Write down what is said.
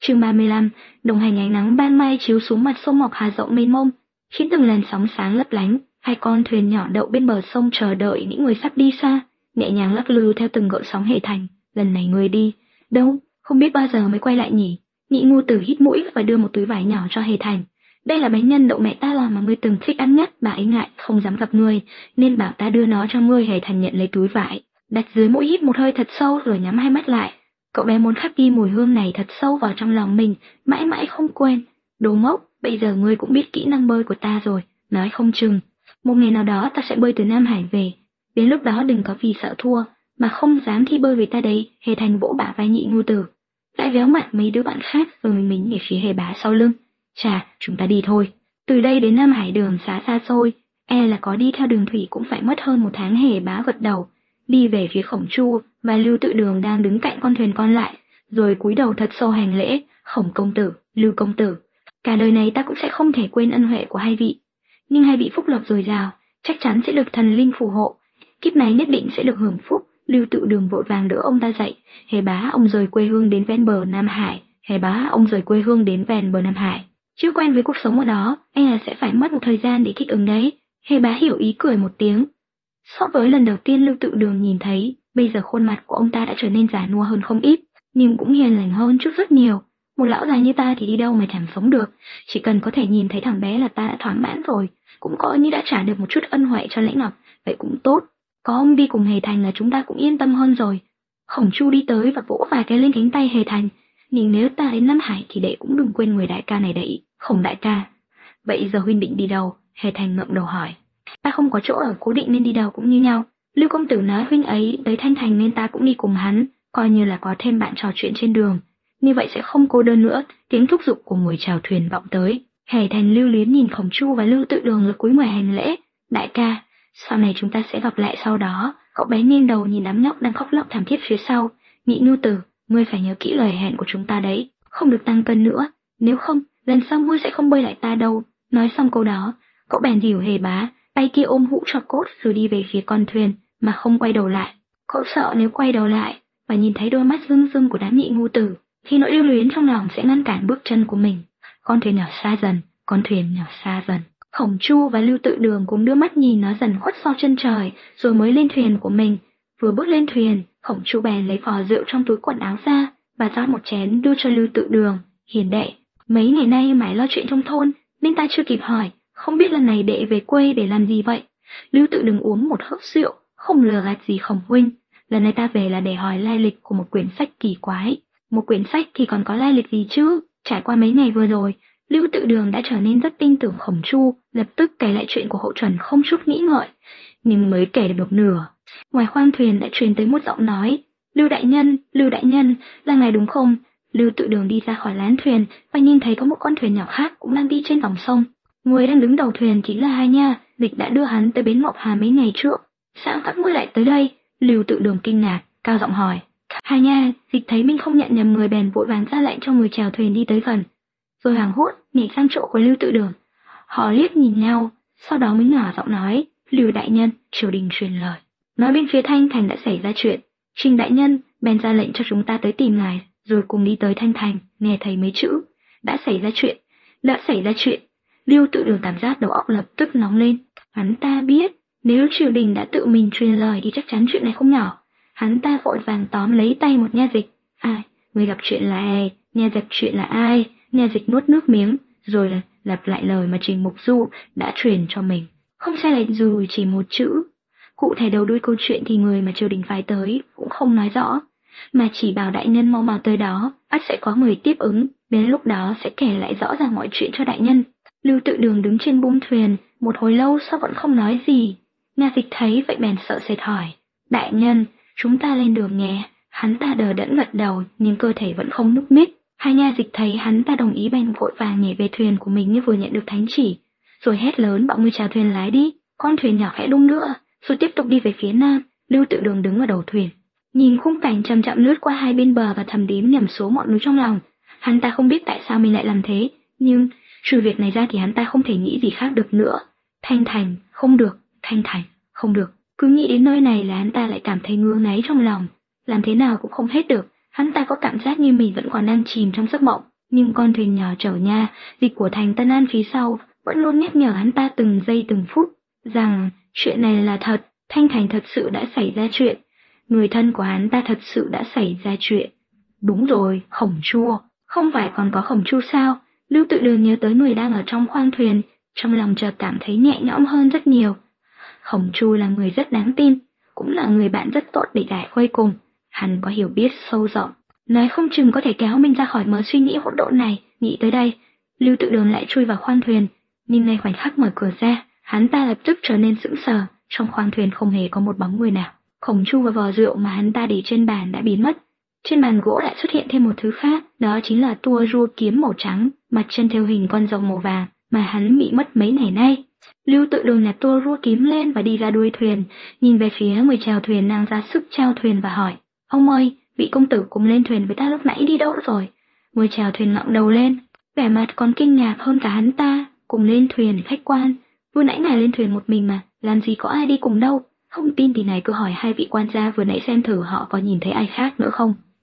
Chương 35, đồng hành ánh nắng ban mai chiếu xuống mặt sông Ngọc Hà rộng mênh mông, khiến từng làn sóng sáng lấp lánh. Hai con thuyền nhỏ đậu bên bờ sông chờ đợi những người sắp đi xa, nhẹ nhàng lắc lư theo từng gợn sóng hệ thành. Lần này người đi đâu, không biết bao giờ mới quay lại nhỉ? Nhị Ngu Tử hít mũi và đưa một túi vải nhỏ cho Hề Thành. Đây là bánh nhân đậu mẹ ta làm mà ngươi từng thích ăn nhất, bà ấy ngại không dám gặp ngươi, nên bảo ta đưa nó cho ngươi. Hề Thành nhận lấy túi vải, đặt dưới mũi, hít một hơi thật sâu rồi nhắm hai mắt lại. Cậu bé muốn khắc ghi mùi hương này thật sâu vào trong lòng mình, mãi mãi không quên. Đồ ngốc, bây giờ ngươi cũng biết kỹ năng bơi của ta rồi, nói không chừng một ngày nào đó ta sẽ bơi từ Nam Hải về, đến lúc đó đừng có vì sợ thua mà không dám thi bơi với ta đấy. Hề Thành vỗ bả vai Nhị Ngu Tử, lại véo mặt mấy đứa bạn khác rồi mình về phía Hề Bá sau lưng. Chà, chúng ta đi thôi. Từ đây đến Nam Hải đường xá xa xôi, là có đi theo đường thủy cũng phải mất hơn 1 tháng. Hề Bá gật đầu, đi về phía Khổng Chu và Lưu Tự Đường đang đứng cạnh con thuyền con lại, rồi cúi đầu thật sâu hành lễ. Khổng công tử, Lưu công tử, cả đời này ta cũng sẽ không thể quên ân huệ của hai vị, nhưng hai vị phúc lộc dồi dào, chắc chắn sẽ được thần linh phù hộ, kiếp này nhất định sẽ được hưởng phúc. Lưu Tự Đường vội vàng đỡ ông ta dậy. Hề Bá, ông rời quê hương đến ven bờ Nam Hải. Hề Bá, ông rời quê hương đến ven bờ Nam Hải. Chưa quen với cuộc sống ở đó, anh là sẽ phải mất một thời gian để thích ứng đấy. Hề Bá hiểu ý cười một tiếng. So với lần đầu tiên Lưu Tự Đường nhìn thấy, bây giờ khuôn mặt của ông ta đã trở nên già nua hơn không ít, nhưng cũng hiền lành hơn chút rất nhiều. Một lão già như ta thì đi đâu mà chẳng sống được, chỉ cần có thể nhìn thấy thằng bé là ta đã thỏa mãn rồi, cũng coi như đã trả được một chút ân huệ cho Lễ Ngọc, vậy cũng tốt. Có ông đi cùng Hề Thành là chúng ta cũng yên tâm hơn rồi. Khổng Chu đi tới và vỗ vài cái lên cánh tay Hề Thành. Nhưng nếu ta đến Nam Hải thì đệ cũng đừng quên người đại ca này đấy. Khổng đại ca. Vậy giờ huynh định đi đâu? Hề Thành ngậm đầu hỏi. Ta không có chỗ ở cố định nên đi đâu cũng như nhau. Lưu công tử nói huynh ấy tới Thanh Thành nên ta cũng đi cùng hắn, coi như là có thêm bạn trò chuyện trên đường. Như vậy sẽ không cô đơn nữa. Tiếng thúc giục của người chèo thuyền vọng tới. Hề Thành lưu luyến nhìn Khổng Chu và Lưu Tự Đường rồi cúi người hành lễ. Đại ca, sau này chúng ta sẽ gặp lại sau đó. Cậu bé nghiêng đầu nhìn đám nhóc đang khóc lóc thảm thiết phía sau. Nhị Nhu Tử, ngươi phải nhớ kỹ lời hẹn của chúng ta đấy, không được tăng cân nữa, nếu không, lần sau ngươi sẽ không bơi lại ta đâu. Nói xong câu đó, cậu bèn dìu Hề Bá, tay kia ôm hũ cho cốt rồi đi về phía con thuyền mà không quay đầu lại. Cậu sợ nếu quay đầu lại và nhìn thấy đôi mắt rưng rưng của đám Nhị Ngu Tử, thì nỗi lưu luyến trong lòng sẽ ngăn cản bước chân của mình. Con thuyền nhỏ xa dần, con thuyền nhỏ xa dần. Khổng Chu và Lưu Tự Đường cũng đưa mắt nhìn nó dần khuất sau chân trời, rồi mới lên thuyền của mình. Vừa bước lên thuyền, Khổng Chu bèn lấy vò rượu trong túi quần áo ra và rót một chén đưa cho Lưu Tự Đường. Hiền đệ, mấy ngày nay mãi lo chuyện trong thôn nên ta chưa kịp hỏi, không biết lần này đệ về quê để làm gì vậy? Lưu Tự Đường uống một hớp rượu, không lừa gạt gì Khổng huynh. Lần này ta về là để hỏi lai lịch của một quyển sách kỳ quái. Một quyển sách thì còn có lai lịch gì chứ? Trải qua mấy ngày vừa rồi, Lưu Tự Đường đã trở nên rất tin tưởng Khổng Chu, lập tức kể lại chuyện của Hộ Chuẩn không chút nghĩ ngợi. Nhưng mới kể được nửa, ngoài khoang thuyền đã truyền tới một giọng nói. Lưu đại nhân, là ngài đúng không? Lưu Tự Đường đi ra khỏi lán thuyền và nhìn thấy có một con thuyền nhỏ khác cũng đang đi trên dòng sông. Người đang đứng đầu thuyền chính là Hai Nha, Dịch đã đưa hắn tới bến Ngọc Hà mấy ngày trước. Sao các ngươi lại tới đây? Lưu Tự Đường kinh ngạc, cao giọng hỏi. Hai Nha, Dịch thấy mình không nhận nhầm người bèn vội vàng ra lệnh cho người chèo thuyền đi tới gần, rồi hoảng hốt nhảy sang chỗ của Lưu Tự Đường. Họ liếc nhìn nhau, sau đó mới nhỏ giọng nói, Lưu đại nhân, triều đình truyền lời, nói bên phía Thanh Thành đã xảy ra chuyện. Trình đại nhân bèn ra lệnh cho chúng ta tới tìm ngài, rồi cùng đi tới Thanh Thành. Nghe thấy mấy chữ đã xảy ra chuyện, Lưu Tự Đường cảm giác đầu óc lập tức nóng lên. Hắn ta biết nếu triều đình đã tự mình truyền lời thì chắc chắn chuyện này không nhỏ. Hắn ta vội vàng tóm lấy tay một Nha Dịch. Ai? Người gặp chuyện là ai? Nha Dịch chuyện là ai? Nha Dịch nuốt nước miếng, rồi lặp lại lời mà Trình Mục Du đã truyền cho mình. Không sai lệch dù chỉ một chữ. Cụ thể đầu đuôi câu chuyện thì người mà triều đình phái tới cũng không nói rõ, mà chỉ bảo đại nhân mau mau tới đó, ắt sẽ có người tiếp ứng, đến lúc đó sẽ kể lại rõ ràng mọi chuyện cho đại nhân. Lưu Tự Đường đứng trên bung thuyền, một hồi lâu sao vẫn không nói gì. Nha Dịch thấy vậy bèn sợ sệt hỏi, đại nhân, chúng ta lên đường nhé. Hắn ta đờ đẫn gật đầu nhưng cơ thể vẫn không nhúc nhích. Hai Nha Dịch thấy hắn ta đồng ý bèn vội vàng nhảy về thuyền của mình như vừa nhận được thánh chỉ, rồi hét lớn bảo người chèo thuyền lái đi. Con thuyền nhỏ khẽ đung nữa, rồi tiếp tục đi về phía nam. Lưu Tự Đường đứng ở đầu thuyền, nhìn khung cảnh chậm chậm lướt qua hai bên bờ và thầm đếm nhầm số ngọn núi trong lòng. Hắn ta không biết tại sao mình lại làm thế, nhưng trừ việc này ra thì hắn ta không thể nghĩ gì khác được nữa. Thanh Thành không được, Thanh Thành không được. Cứ nghĩ đến nơi này là hắn ta lại cảm thấy ngứa ngáy trong lòng, làm thế nào cũng không hết được. Hắn ta có cảm giác như mình vẫn còn đang chìm trong giấc mộng. Nhưng con thuyền nhỏ chở nhà, dịch của thành Tân An phía sau, vẫn luôn nhắc nhở hắn ta từng giây từng phút, rằng chuyện này là thật, Thanh Thành thật sự đã xảy ra chuyện, người thân của hắn ta thật sự đã xảy ra chuyện. Đúng rồi, Khổng Chu, không phải còn có Khổng Chu sao? Lưu Tự Đường nhớ tới người đang ở trong khoang thuyền, trong lòng chợt cảm thấy nhẹ nhõm hơn rất nhiều. Khổng Chu là người rất đáng tin, cũng là người bạn rất tốt để giải khuây cùng, hắn có hiểu biết sâu rộng, nói không chừng có thể kéo mình ra khỏi mớ suy nghĩ hỗn độn này. Nghĩ tới đây, Lưu Tự Đường lại chui vào khoang thuyền, nhưng ngay khoảnh khắc mở cửa ra, hắn ta lập tức trở nên sững sờ, trong khoang thuyền không hề có một bóng người nào. Khổng Chu và vò rượu mà hắn ta để trên bàn đã biến mất. Trên bàn gỗ lại xuất hiện thêm một thứ khác, đó chính là tua rua kiếm màu trắng, mặt chân thêu hình con rồng màu vàng mà hắn bị mất mấy ngày nay. Lưu Tự Đường nhặt tua rua kiếm lên và đi ra đuôi thuyền, nhìn về phía người chèo thuyền đang ra sức chèo thuyền và hỏi: "Ông ơi, vị công tử cùng lên thuyền với ta lúc nãy đi đâu rồi?" Người chèo thuyền ngẩng đầu lên, vẻ mặt còn kinh ngạc hơn cả hắn ta. "Cùng lên thuyền, khách quan, vừa nãy ngài lên thuyền một mình mà, làm gì có ai đi cùng đâu. Không tin thì này cứ hỏi hai vị quan gia vừa nãy xem thử họ có nhìn thấy ai khác nữa không."